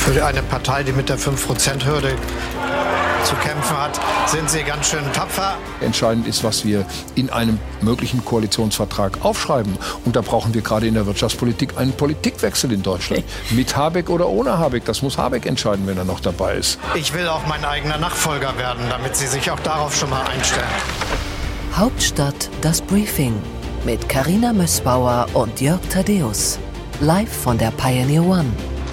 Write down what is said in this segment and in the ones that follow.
Für eine Partei, die mit der 5%-Hürde zu kämpfen hat, sind Sie ganz schön tapfer. Entscheidend ist, was wir in einem möglichen Koalitionsvertrag aufschreiben. Und da brauchen wir gerade in der Wirtschaftspolitik einen Politikwechsel in Deutschland. Mit Habeck oder ohne Habeck. Das muss Habeck entscheiden, wenn er noch dabei ist. Ich will auch mein eigener Nachfolger werden, damit Sie sich auch darauf schon mal einstellen. Hauptstadt, das Briefing mit Carina Mössbauer und Jörg Thaddeus. Live von der Pioneer One.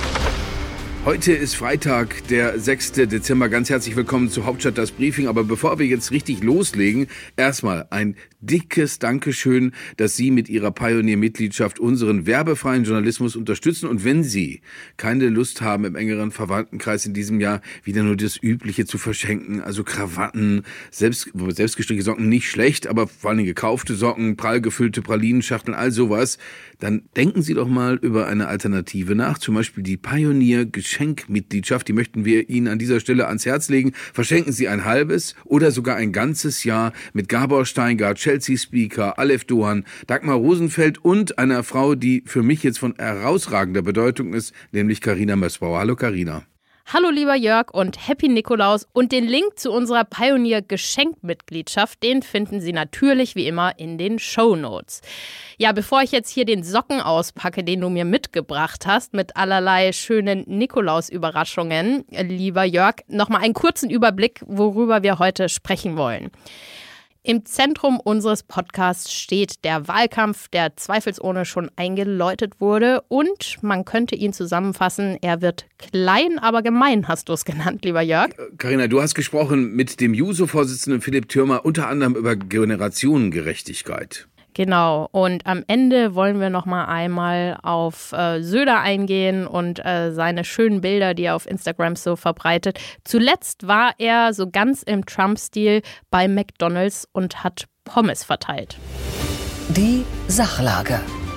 Heute ist Freitag, der 6. Dezember. Ganz herzlich willkommen zu Hauptstadt, das Briefing. Aber bevor wir jetzt richtig loslegen, erstmal ein dickes Dankeschön, dass Sie mit Ihrer Pioneer-Mitgliedschaft unseren werbefreien Journalismus unterstützen. Und wenn Sie keine Lust haben, im engeren Verwandtenkreis in diesem Jahr wieder nur das Übliche zu verschenken, also Krawatten, selbstgestrickte Socken, nicht schlecht, aber vor allem gekaufte Socken, prall gefüllte Pralinenschachteln, all sowas, dann denken Sie doch mal über eine Alternative nach, zum Beispiel die Pioneer-Geschenkmitgliedschaft. Die möchten wir Ihnen an dieser Stelle ans Herz legen. Verschenken Sie ein halbes oder sogar ein ganzes Jahr mit Gabor Steingart, Chelsea Speaker, Aleph Dohan, Dagmar Rosenfeld und einer Frau, die für mich jetzt von herausragender Bedeutung ist, nämlich Carina Mössbauer. Hallo Carina. Hallo lieber Jörg und Happy Nikolaus. Und den Link zu unserer Pioneer-Geschenkmitgliedschaft, den finden Sie natürlich wie immer in den Shownotes. Ja, bevor ich jetzt hier den Socken auspacke, den du mir mitgebracht hast, mit allerlei schönen Nikolaus-Überraschungen, lieber Jörg, nochmal einen kurzen Überblick, worüber wir heute sprechen wollen. Im Zentrum unseres Podcasts steht der Wahlkampf, der zweifelsohne schon eingeläutet wurde. Und man könnte ihn zusammenfassen, er wird klein, aber gemein, hast du es genannt, lieber Jörg. Carina, du hast gesprochen mit dem Juso-Vorsitzenden Philipp Thürmer unter anderem über Generationengerechtigkeit. Genau, und am Ende wollen wir noch mal einmal auf Söder eingehen und seine schönen Bilder, die er auf Instagram so verbreitet. Zuletzt war er so ganz im Trump-Stil bei McDonald's und hat Pommes verteilt. Die Sachlage.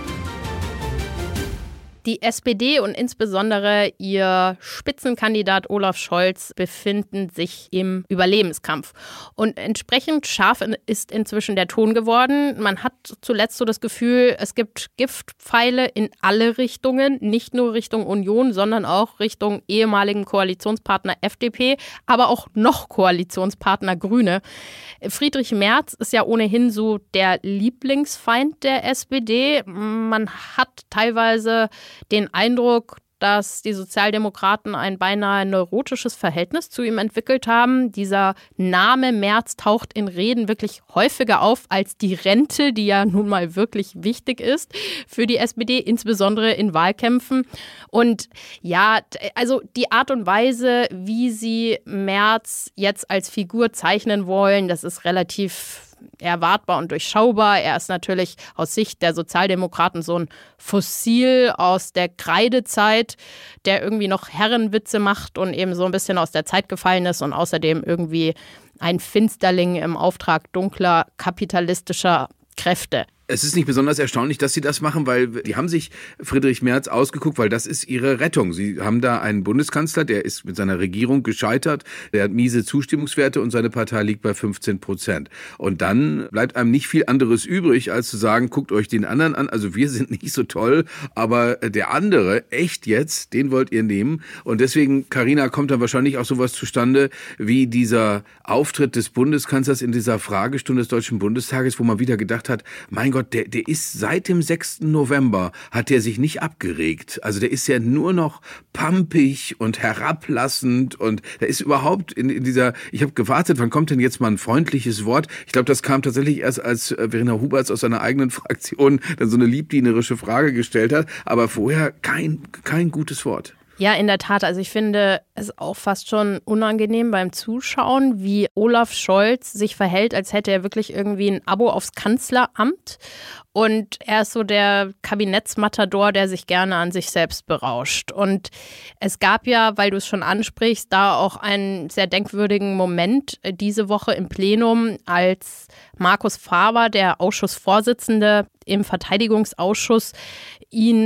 Die SPD und insbesondere ihr Spitzenkandidat Olaf Scholz befinden sich im Überlebenskampf. Und entsprechend scharf ist inzwischen der Ton geworden. Man hat zuletzt so das Gefühl, es gibt Giftpfeile in alle Richtungen, nicht nur Richtung Union, sondern auch Richtung ehemaligen Koalitionspartner FDP, aber auch noch Koalitionspartner Grüne. Friedrich Merz ist ja ohnehin so der Lieblingsfeind der SPD. Man hat teilweise den Eindruck, dass die Sozialdemokraten ein beinahe neurotisches Verhältnis zu ihm entwickelt haben. Dieser Name Merz taucht in Reden wirklich häufiger auf als die Rente, die ja nun mal wirklich wichtig ist für die SPD, insbesondere in Wahlkämpfen. Und ja, also die Art und Weise, wie sie Merz jetzt als Figur zeichnen wollen, das ist relativ erwartbar und durchschaubar. Er ist natürlich aus Sicht der Sozialdemokraten so ein Fossil aus der Kreidezeit, der irgendwie noch Herrenwitze macht und eben so ein bisschen aus der Zeit gefallen ist und außerdem irgendwie ein Finsterling im Auftrag dunkler kapitalistischer Kräfte. Es ist nicht besonders erstaunlich, dass Sie das machen, weil die haben sich Friedrich Merz ausgeguckt, weil das ist ihre Rettung. Sie haben da einen Bundeskanzler, der ist mit seiner Regierung gescheitert, der hat miese Zustimmungswerte und seine Partei liegt bei 15%. Und dann bleibt einem nicht viel anderes übrig, als zu sagen, guckt euch den anderen an. Also wir sind nicht so toll, aber der andere, echt jetzt, den wollt ihr nehmen. Und deswegen, Carina, kommt dann wahrscheinlich auch sowas zustande wie dieser Auftritt des Bundeskanzlers in dieser Fragestunde des Deutschen Bundestages, wo man wieder gedacht hat, mein Gott, der ist seit dem 6. November, hat der sich nicht abgeregt. Also der ist ja nur noch pampig und herablassend und der ist überhaupt in dieser, ich habe gewartet, wann kommt denn jetzt mal ein freundliches Wort? Ich glaube, das kam tatsächlich erst, als Verena Huberts aus seiner eigenen Fraktion dann so eine liebdienerische Frage gestellt hat, aber vorher kein gutes Wort. Ja, in der Tat. Also ich finde es auch fast schon unangenehm beim Zuschauen, wie Olaf Scholz sich verhält, als hätte er wirklich irgendwie ein Abo aufs Kanzleramt. Und er ist so der Kabinettsmatador, der sich gerne an sich selbst berauscht. Und es gab ja, weil du es schon ansprichst, da auch einen sehr denkwürdigen Moment diese Woche im Plenum, als Markus Faber, der Ausschussvorsitzende im Verteidigungsausschuss, ihn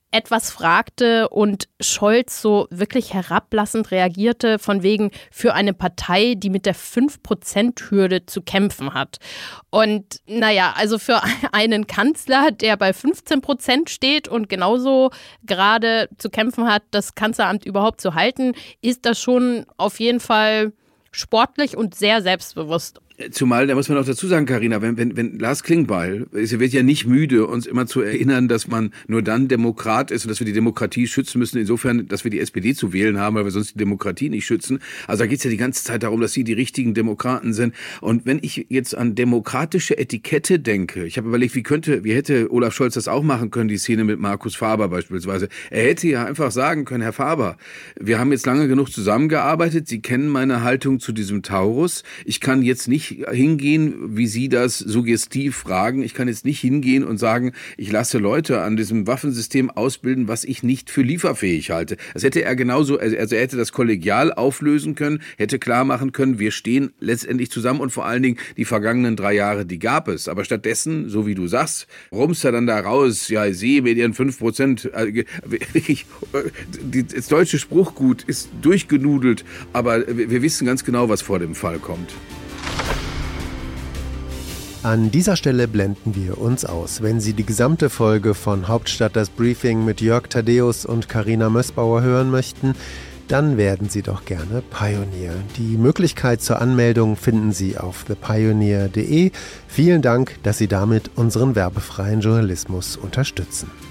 etwas fragte und Scholz so wirklich herablassend reagierte, von wegen für eine Partei, die mit der 5%-Hürde zu kämpfen hat. Und naja, also für einen Kanzler, der bei 15% steht und genauso gerade zu kämpfen hat, das Kanzleramt überhaupt zu halten, ist das schon auf jeden Fall sportlich und sehr selbstbewusst. Zumal, da muss man auch dazu sagen, Carina, wenn Lars Klingbeil, er wird ja nicht müde, uns immer zu erinnern, dass man nur dann Demokrat ist und dass wir die Demokratie schützen müssen, insofern, dass wir die SPD zu wählen haben, weil wir sonst die Demokratie nicht schützen. Also da geht's ja die ganze Zeit darum, dass sie die richtigen Demokraten sind. Und wenn ich jetzt an demokratische Etikette denke, ich habe überlegt, wie hätte Olaf Scholz das auch machen können, die Szene mit Markus Faber beispielsweise. Er hätte ja einfach sagen können, Herr Faber, wir haben jetzt lange genug zusammengearbeitet, Sie kennen meine Haltung zu diesem Taurus. Ich kann jetzt nicht hingehen, wie Sie das suggestiv fragen. Ich kann jetzt nicht hingehen und sagen, ich lasse Leute an diesem Waffensystem ausbilden, was ich nicht für lieferfähig halte. Das hätte er genauso, also er hätte das kollegial auflösen können, hätte klar machen können, wir stehen letztendlich zusammen und vor allen Dingen die vergangenen 3 Jahre, die gab es. Aber stattdessen, so wie du sagst, rumst er dann da raus, ja, Sie mit Ihren 5%, das deutsche Spruchgut ist durchgenudelt, aber wir wissen ganz genau, was vor dem Fall kommt. An dieser Stelle blenden wir uns aus. Wenn Sie die gesamte Folge von Hauptstadt das Briefing mit Jörg Thaddeus und Carina Mössbauer hören möchten, dann werden Sie doch gerne Pioneer. Die Möglichkeit zur Anmeldung finden Sie auf thepioneer.de. Vielen Dank, dass Sie damit unseren werbefreien Journalismus unterstützen.